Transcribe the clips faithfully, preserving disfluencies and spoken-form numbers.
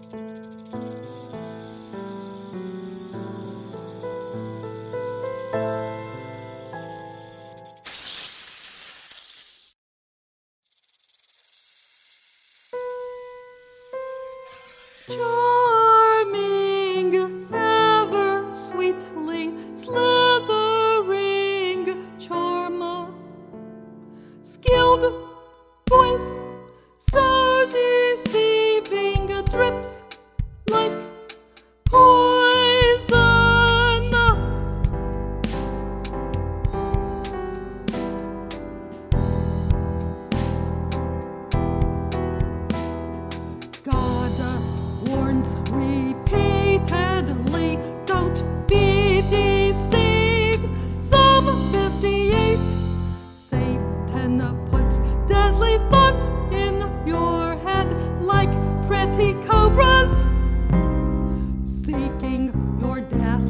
Charming, ever sweetly slithering charmer, skilled voice, so deceiving, drips like poison. God warns repeatedly, don't be deceived. Psalm fifty-eight, Satan puts deadly thoughts in your head like pretty cobras, seeking your death.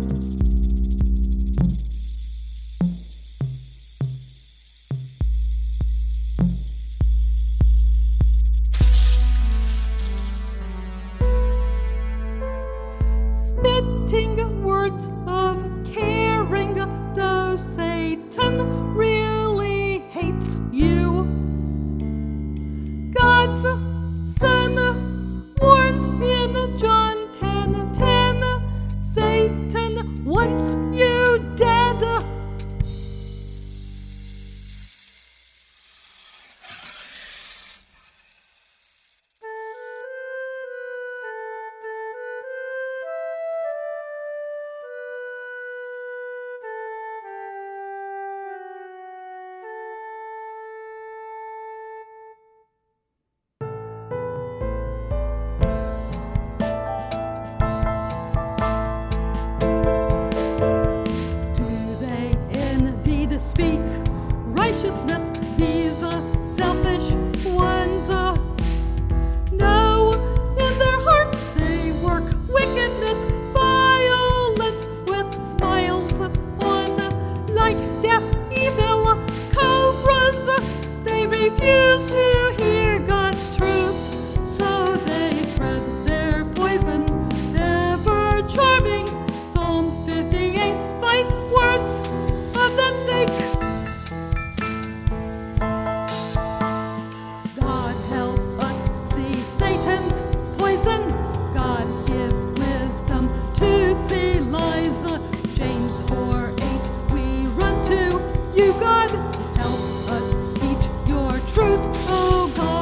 Spitting words of caring, though Satan really hates you. God's Son warns in John ten ten, Satan wants you dead. Speak righteousness, these uh, selfish ones. Uh, no, in their heart they work wickedness, violent with smiles on, like deaf, evil cobras. They refuse to hear God's truth, so they spread their poison, ever charming. Psalm fifty-eight, five words of that snake. God help us see Satan's poison. God give wisdom to see lies. James four eight, we run to you, God. Help us teach your truth, oh God.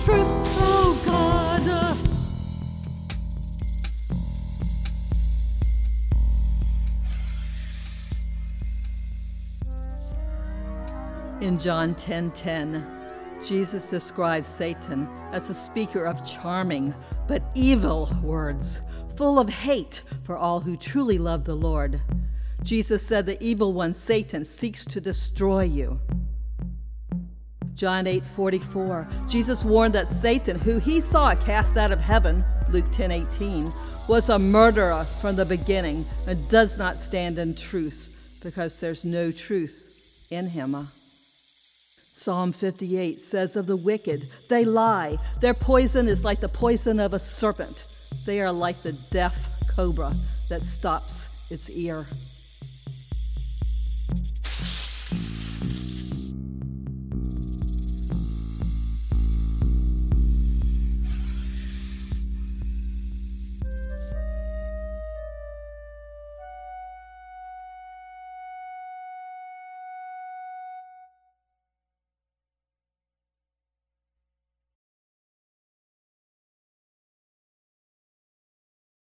truth, oh God. In John ten ten, Jesus describes Satan as a speaker of charming but evil words, full of hate for all who truly love the Lord. Jesus said the evil one, Satan, seeks to destroy you. John eight forty-four, Jesus warned that Satan, who he saw cast out of heaven, Luke ten eighteen, was a murderer from the beginning and does not stand in truth because there's no truth in him. Psalm fifty-eight says of the wicked, they lie. Their poison is like the poison of a serpent. They are like the deaf cobra that stops its ear.